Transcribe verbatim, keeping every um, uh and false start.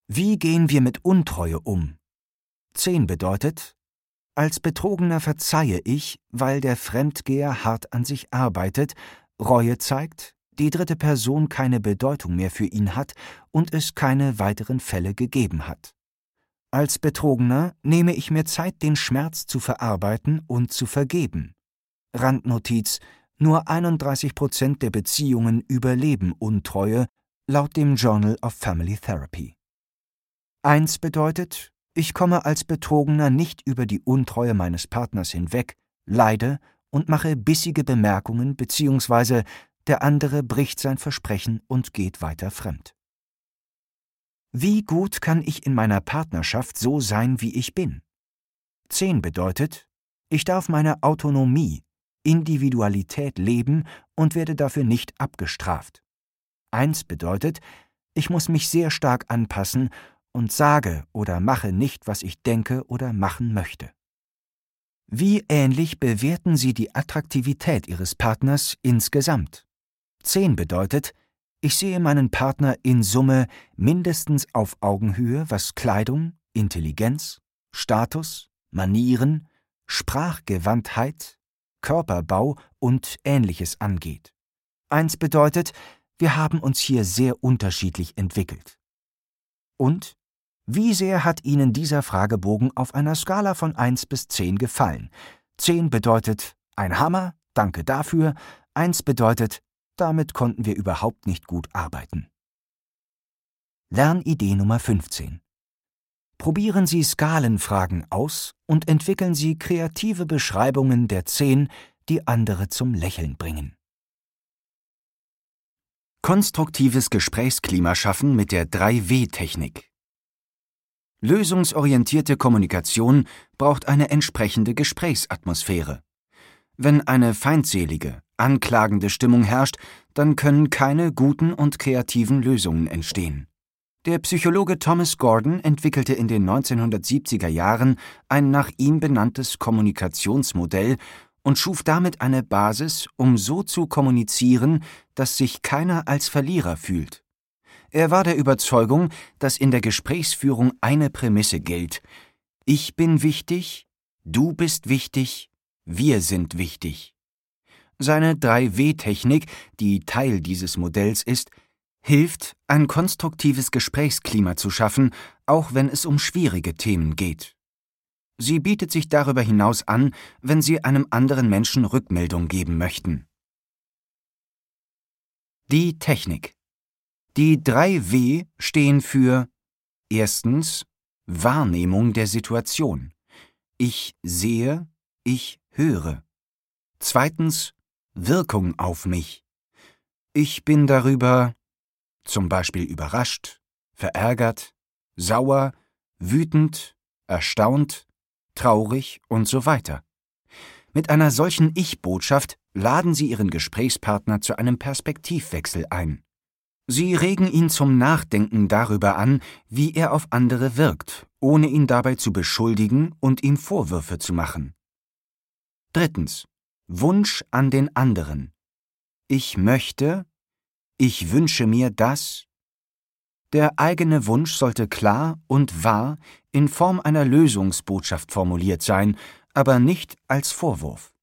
Wie gehen wir mit Untreue um? zehn bedeutet: Als Betrogener verzeihe ich, weil der Fremdgeher hart an sich arbeitet, Reue zeigt, die dritte Person keine Bedeutung mehr für ihn hat und es keine weiteren Fälle gegeben hat. Als Betrogener nehme ich mir Zeit, den Schmerz zu verarbeiten und zu vergeben. Randnotiz: Nur einunddreißig Prozent der Beziehungen überleben Untreue, laut dem Journal of Family Therapy. eins bedeutet: Ich komme als Betrogener nicht über die Untreue meines Partners hinweg, leide und mache bissige Bemerkungen bzw. der andere bricht sein Versprechen und geht weiter fremd. Wie gut kann ich in meiner Partnerschaft so sein, wie ich bin? zehn bedeutet: Ich darf meine Autonomie, Individualität leben und werde dafür nicht abgestraft. eins bedeutet: Ich muss mich sehr stark anpassen und sage oder mache nicht, was ich denke oder machen möchte. Wie ähnlich bewerten Sie die Attraktivität Ihres Partners insgesamt? zehn bedeutet: Ich sehe meinen Partner in Summe mindestens auf Augenhöhe, was Kleidung, Intelligenz, Status, Manieren, Sprachgewandtheit, Körperbau und Ähnliches angeht. eins bedeutet: Wir haben uns hier sehr unterschiedlich entwickelt. Und wie sehr hat Ihnen dieser Fragebogen auf einer Skala von eins bis zehn gefallen? zehn bedeutet: Ein Hammer, danke dafür. eins bedeutet: Damit konnten wir überhaupt nicht gut arbeiten. Lernidee Nummer fünfzehn. Probieren Sie Skalenfragen aus und entwickeln Sie kreative Beschreibungen der zehn, die andere zum Lächeln bringen. Konstruktives Gesprächsklima schaffen mit der drei W Technik. Lösungsorientierte Kommunikation braucht eine entsprechende Gesprächsatmosphäre. Wenn eine feindselige, anklagende Stimmung herrscht, dann können keine guten und kreativen Lösungen entstehen. Der Psychologe Thomas Gordon entwickelte in den neunzehnhundertsiebziger Jahren ein nach ihm benanntes Kommunikationsmodell und schuf damit eine Basis, um so zu kommunizieren, dass sich keiner als Verlierer fühlt. Er war der Überzeugung, dass in der Gesprächsführung eine Prämisse gilt: Ich bin wichtig, du bist wichtig, wir sind wichtig. Seine drei W Technik, die Teil dieses Modells ist, hilft, ein konstruktives Gesprächsklima zu schaffen, auch wenn es um schwierige Themen geht. Sie bietet sich darüber hinaus an, wenn Sie einem anderen Menschen Rückmeldung geben möchten. Die Technik. Die drei W stehen für: Erstens Wahrnehmung der Situation. Ich sehe, ich höre. Zweitens Wirkung auf mich. Ich bin darüber zum Beispiel überrascht, verärgert, sauer, wütend, erstaunt, traurig und so weiter. Mit einer solchen Ich-Botschaft laden Sie Ihren Gesprächspartner zu einem Perspektivwechsel ein. Sie regen ihn zum Nachdenken darüber an, wie er auf andere wirkt, ohne ihn dabei zu beschuldigen und ihm Vorwürfe zu machen. Drittens. Wunsch an den anderen. Ich möchte, ich wünsche mir das. Der eigene Wunsch sollte klar und wahr in Form einer Lösungsbotschaft formuliert sein, aber nicht als Vorwurf.